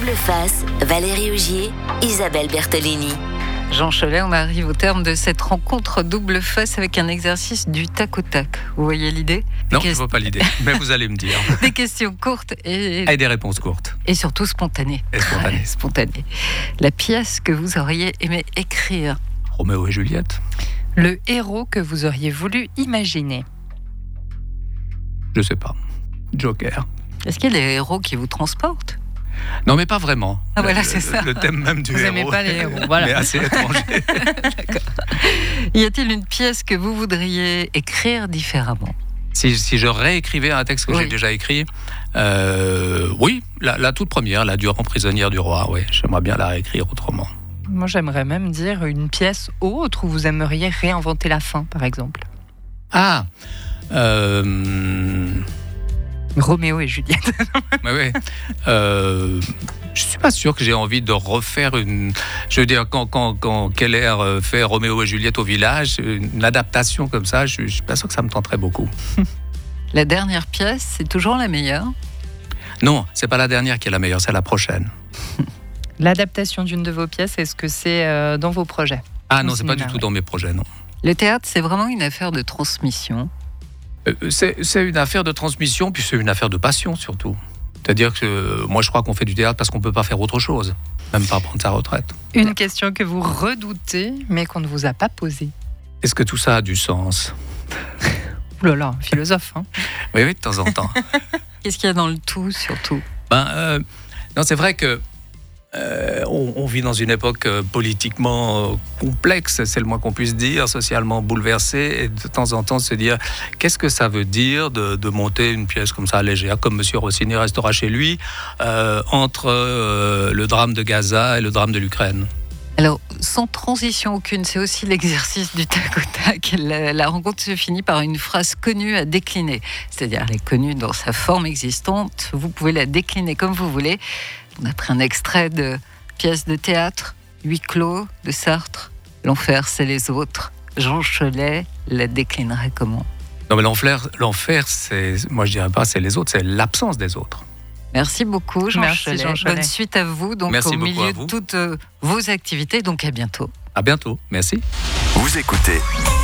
Double face, Valérie Augier, Isabelle Bertolini. Jean Cholet, on arrive au terme de cette rencontre double face avec un exercice du tac au tac. Vous voyez l'idée ? Non, je ne vois pas l'idée, mais vous allez me dire. Des questions courtes et des réponses courtes. Et surtout spontanées. Spontanées. La pièce que vous auriez aimé écrire ? Roméo et Juliette. Le héros que vous auriez voulu imaginer ? Je sais pas. Joker. Est-ce qu'il y a des héros qui vous transportent ? Non, mais pas vraiment. Ah voilà, c'est ça. Le thème même du héros. Vous n'aimez pas les héros, voilà. Mais assez étranger. D'accord. Y a-t-il une pièce que vous voudriez écrire différemment ? Si je réécrivais un texte que j'ai déjà écrit, oui, la toute première, la Durand prisonnière du roi, oui, j'aimerais bien la réécrire autrement. Moi, j'aimerais même dire une pièce autre où vous aimeriez réinventer la fin, par exemple. Ah Roméo et Juliette. Oui. Je suis pas sûr que j'ai envie de refaire une. Je veux dire, quand Keller fait Roméo et Juliette au village, une adaptation comme ça, je suis pas sûr que ça me tenterait beaucoup. La dernière pièce, c'est toujours la meilleure ? Non, c'est pas la dernière qui est la meilleure, c'est la prochaine. L'adaptation d'une de vos pièces, est-ce que c'est dans vos projets ? Ah non, c'est pas du tout dans mes projets, non. Le théâtre, c'est vraiment une affaire de transmission. C'est une affaire de transmission, puis c'est une affaire de passion surtout. C'est-à-dire que moi je crois qu'on fait du théâtre parce qu'on ne peut pas faire autre chose, même pas prendre sa retraite. Une question que vous redoutez, mais qu'on ne vous a pas posée. Est-ce que tout ça a du sens ? Ouh là là, philosophe, hein. Oui, de temps en temps. Qu'est-ce qu'il y a dans le tout, surtout ? Non, c'est vrai que on vit dans une époque politiquement complexe, c'est le moins qu'on puisse dire, socialement bouleversée, et de temps en temps se dire qu'est-ce que ça veut dire de monter une pièce comme ça légère, comme Monsieur Rossini restera chez lui, entre le drame de Gaza et le drame de l'Ukraine. Alors, sans transition aucune, c'est aussi l'exercice du tac au tac. La rencontre se finit par une phrase connue à décliner. C'est-à-dire, elle est connue dans sa forme existante. Vous pouvez la décliner comme vous voulez. On a pris un extrait de pièce de théâtre, Huis clos, de Sartre. L'enfer, c'est les autres. Jean Cholet la déclinerait comment ? Non, mais l'enfer, c'est, moi je dirais pas c'est les autres, c'est l'absence des autres. Merci beaucoup, Jean Cholet. Bonne suite à vous, donc merci au milieu de toutes vos activités. Donc à bientôt. À bientôt, merci. Vous écoutez